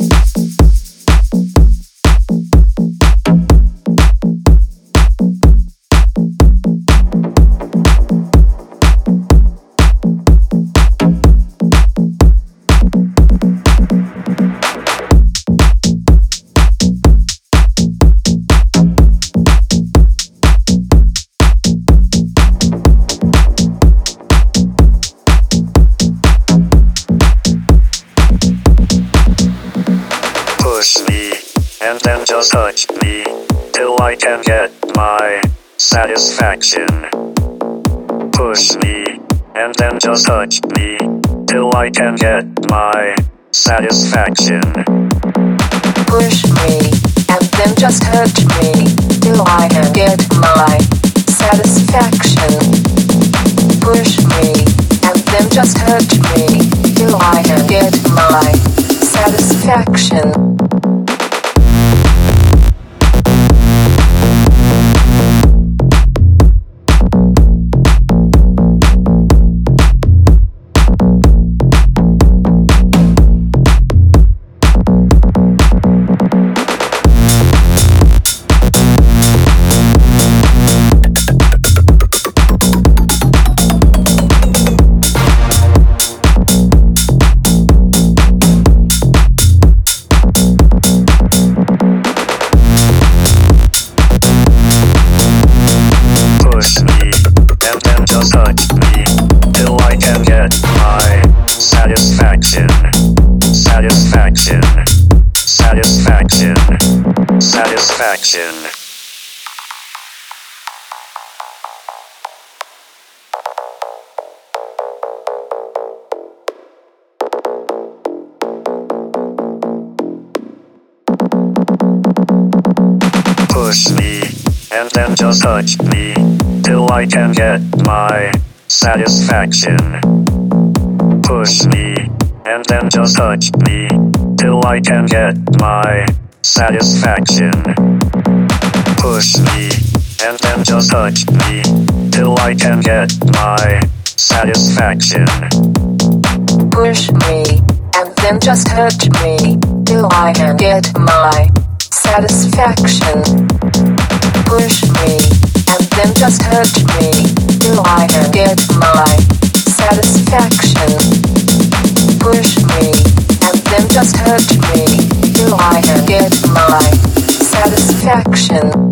And then just touch me till I can get my satisfaction. Push me and then just touch me till I can get my satisfaction. Push me and then just touch me till I can get my satisfaction. Push me and then just touch me till I can get my satisfaction. Touch me till I can get my satisfaction. Satisfaction. Satisfaction. Satisfaction. Push me and then just touch me till I can get my satisfaction. Push me and then just touch me till I can get my satisfaction. Push me and then just touch me till I can get my satisfaction. Push me and then just touch me till I can get my satisfaction. Push me and then just touch me till I can get my satisfaction. Push me and then just touch me till I can get my satisfaction.